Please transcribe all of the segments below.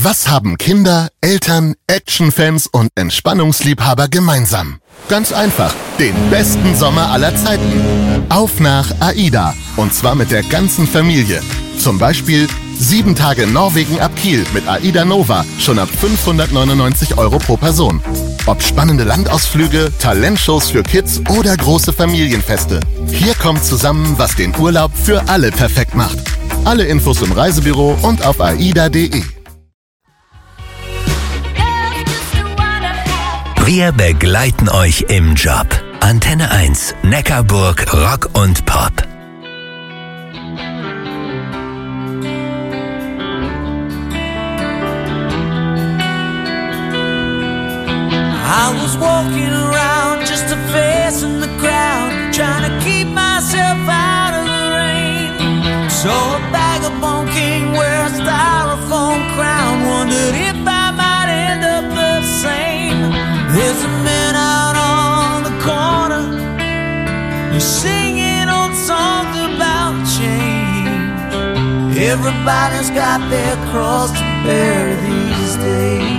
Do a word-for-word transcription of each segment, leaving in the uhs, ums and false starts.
Was haben Kinder, Eltern, Actionfans und Entspannungsliebhaber gemeinsam? Ganz einfach, den besten Sommer aller Zeiten. Auf nach AIDA, und zwar mit der ganzen Familie. Zum Beispiel sieben Tage Norwegen ab Kiel mit AIDA Nova, schon ab fünfhundertneunundneunzig Euro pro Person. Ob spannende Landausflüge, Talentshows für Kids oder große Familienfeste. Hier kommt zusammen, was den Urlaub für alle perfekt macht. Alle Infos im Reisebüro und auf aida punkt de. Wir begleiten euch im Job. Antenne eins, Neckarburg, Rock und Pop. I was walking around just a face in the crowd, trying to keep myself out of the rain. Saw a vagabond king wear a styrofoam crown, wondered if I might end up the same. There's a man out on the corner, he's singing old songs about change. Everybody's got their cross to bear these days.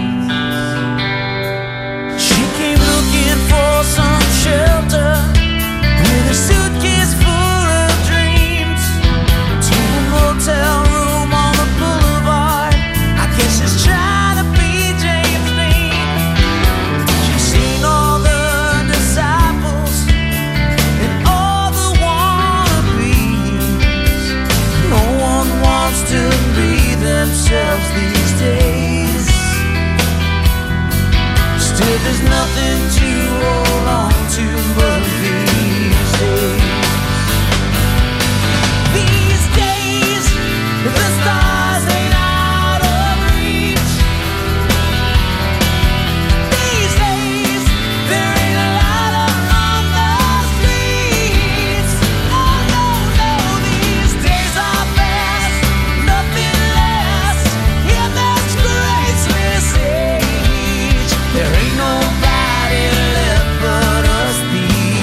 For some shelter, with a suitcase full of dreams, to a motel room on the boulevard. I guess she's trying to be James Dean. She's seen all the disciples and all the wannabes. No one wants to be themselves these days. Still there's nothing to hold on to but these days. These days, the stars ain't out of reach. These days, there ain't a light on the streets. Oh no, no, these days are fast, nothing lasts in this graceless age. There ain't nobody left but us these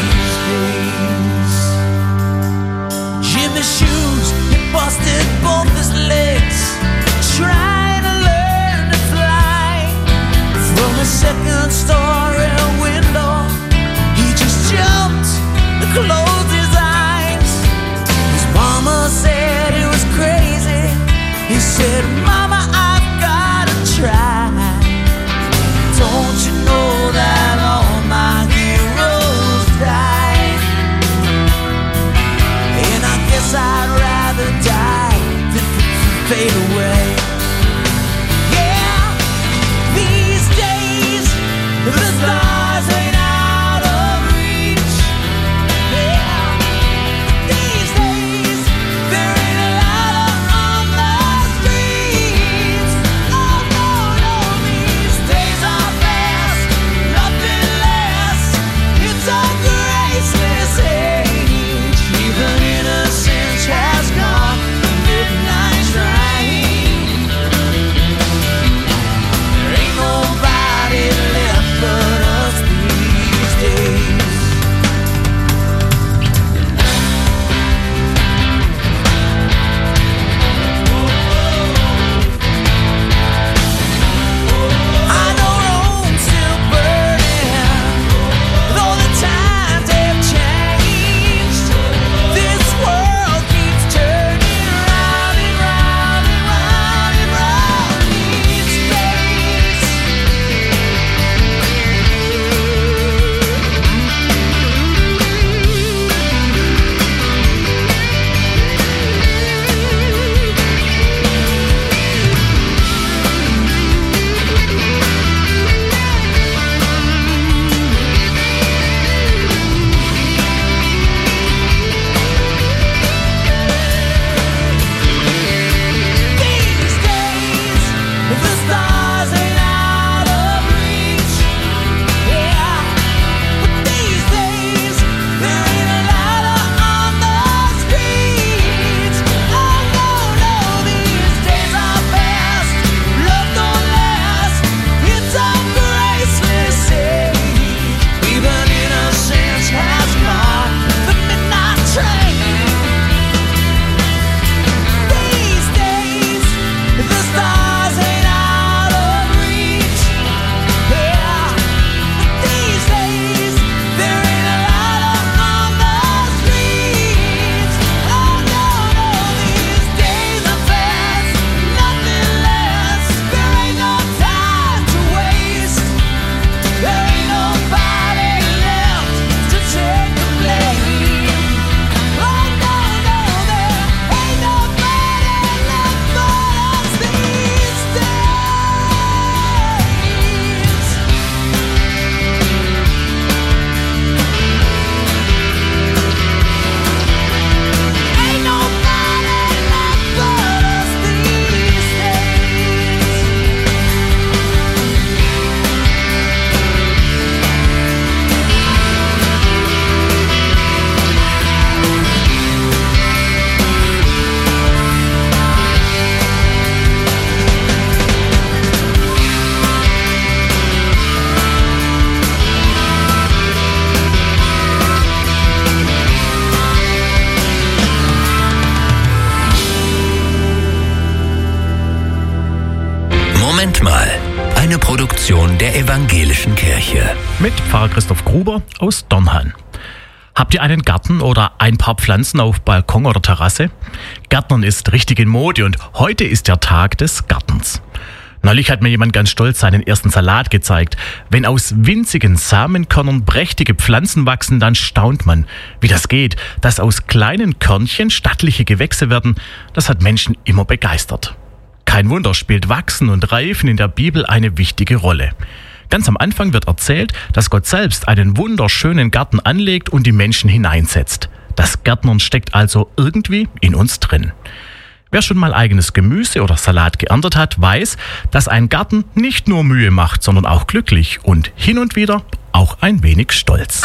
Moment mal. Eine Produktion der Evangelischen Kirche. Mit Pfarrer Christoph Gruber aus Dornhan. Habt ihr einen Garten oder ein paar Pflanzen auf Balkon oder Terrasse? Gärtnern ist richtig in Mode und heute ist der Tag des Gartens. Neulich hat mir jemand ganz stolz seinen ersten Salat gezeigt. Wenn aus winzigen Samenkörnern prächtige Pflanzen wachsen, dann staunt man, wie das geht. Dass aus kleinen Körnchen stattliche Gewächse werden, das hat Menschen immer begeistert. Kein Wunder, spielt Wachsen und Reifen in der Bibel eine wichtige Rolle. Ganz am Anfang wird erzählt, dass Gott selbst einen wunderschönen Garten anlegt und die Menschen hineinsetzt. Das Gärtnern steckt also irgendwie in uns drin. Wer schon mal eigenes Gemüse oder Salat geerntet hat, weiß, dass ein Garten nicht nur Mühe macht, sondern auch glücklich und hin und wieder auch ein wenig stolz.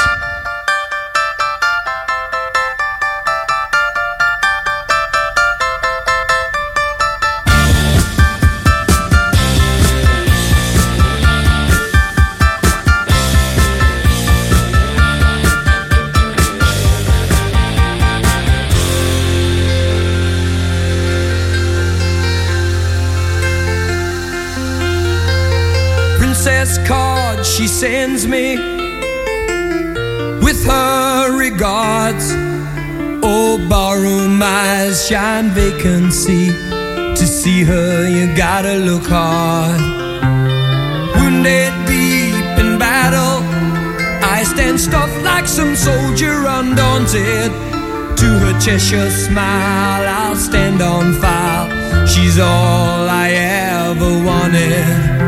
Princess card she sends me with her regards. Oh, barroom eyes shine vacancy. To see her you gotta look hard. Wounded deep in battle, I stand stuffed like some soldier undaunted. To her Cheshire smile I'll stand on file. She's all I ever wanted.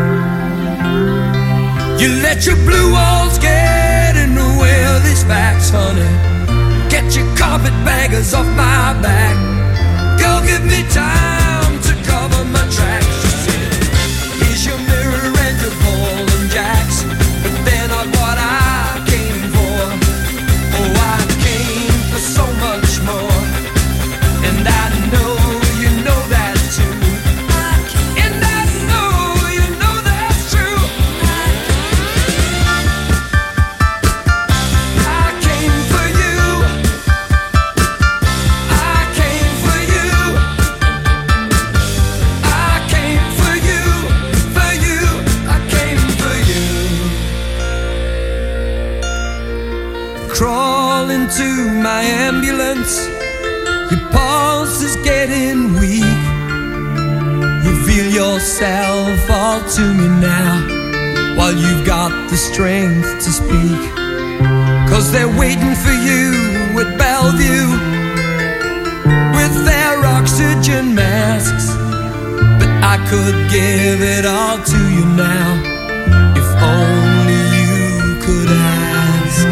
You let your blue walls get in the way of these facts, honey. Get your carpetbaggers off my back. Girl, give me time to cover my tracks. You see, here's your mirror and your ball and jacks, but they're not what I came for. Oh, I came for so much more, and I know you know that too. And I know you know that's true. Crawl into my ambulance. Your pulse is getting weak. Reveal yourself all to me now, while you've got the strength to speak. Cause they're waiting for you at Bellevue with their oxygen masks. But I could give it all to you now, if only you could ask.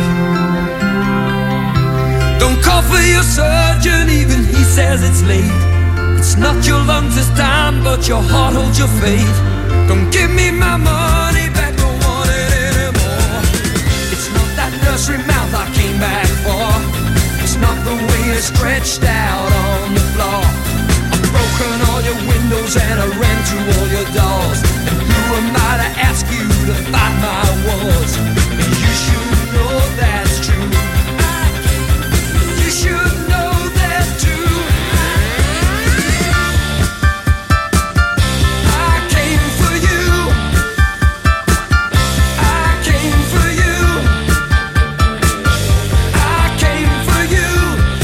Don't call for your surgeon, even he says it's late. It's not your lungs this time, but your heart holds your fate. Don't give me my money back, don't want it anymore. It's not that nursery mouth I came back for. It's not the way you're stretched out on the floor. I've broken all your windows and I ran through all your doors.